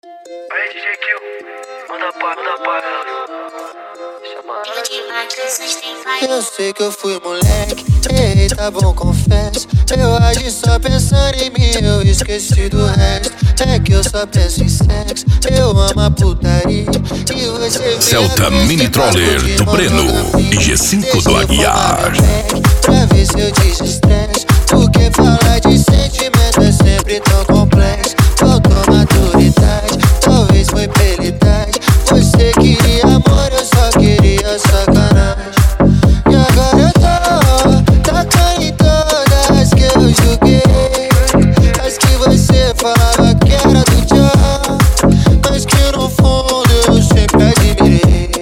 Aí, DJ Kill, manda pra Eu sei que eu fui moleque, errei, tá bom, confesso. Eu agi só pensando em mim, eu esqueci do resto. É que eu só penso em sexo, eu amo a putaria. E você Celta Mini Troller do Breno e G5 do Aguiar. Pra ver se eu desestresso, porque falar de sentimento é sempre tão complexo. Faltou maturidade, talvez foi pela idade. Você queria amor, eu só queria sacanagem. E agora eu tô tacando em todas que eu julguei. As que você falava que era do tchau, mas que no fundo eu sempre admirei.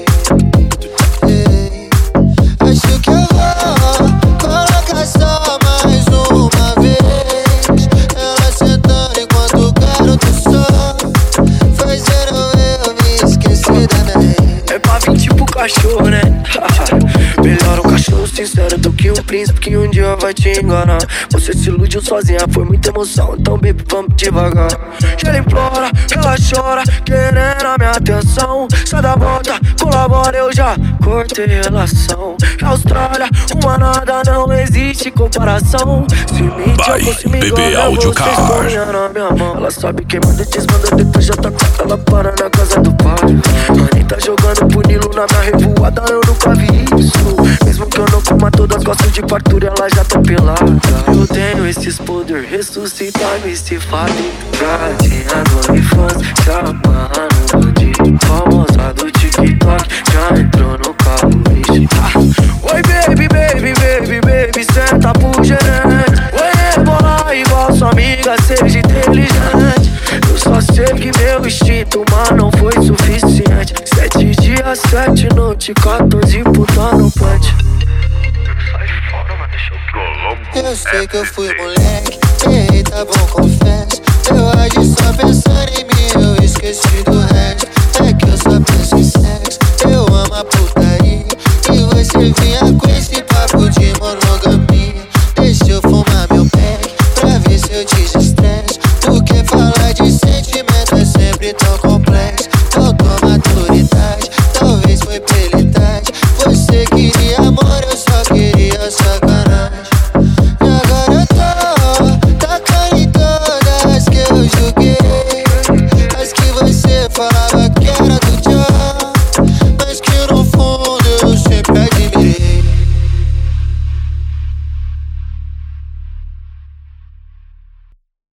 Acho que eu vou colocar só mais uma vez. Ela sentando enquanto o garoto só, fazendo eu me esquecer da minha. É pra vir tipo cachorro, né? Melhor um cachorro sincero do que um príncipe que um dia vai te enganar. Você se iludiu sozinha, foi muita emoção, então baby, vamos devagar. Ela implora, ela chora, querendo a minha atenção. Sai da volta, colabora, eu já cortei relação. Austrália, uma nada, não existe comparação. Se me Vai, fosse me bebê engana, Audio você Car. escolha na minha mão. Ela sabe quem manda, desmanda, depois já tá com ela para na casa do pai. Anitta jogando punilo na minha revoada, eu nunca vi isso. Mesmo que eu não coma todas, gosto de fartura, ela já tá pelada. Eu tenho esses poder, ressuscitar, me se fale. Gatinha no OnlyFans, se amarra no body. Famosa do TikTok, já entrou no carro, vixe. Oi baby, baby, baby, baby, senta pro gerente. Oi rebola igual sua amiga, seja inteligente. Eu só sei que meu instinto, mas não foi suficiente. 7 dias, 7 noites, 14 puta no punch. Eu sei que eu fui moleque, errei, tá bom, confesso. Eu agi só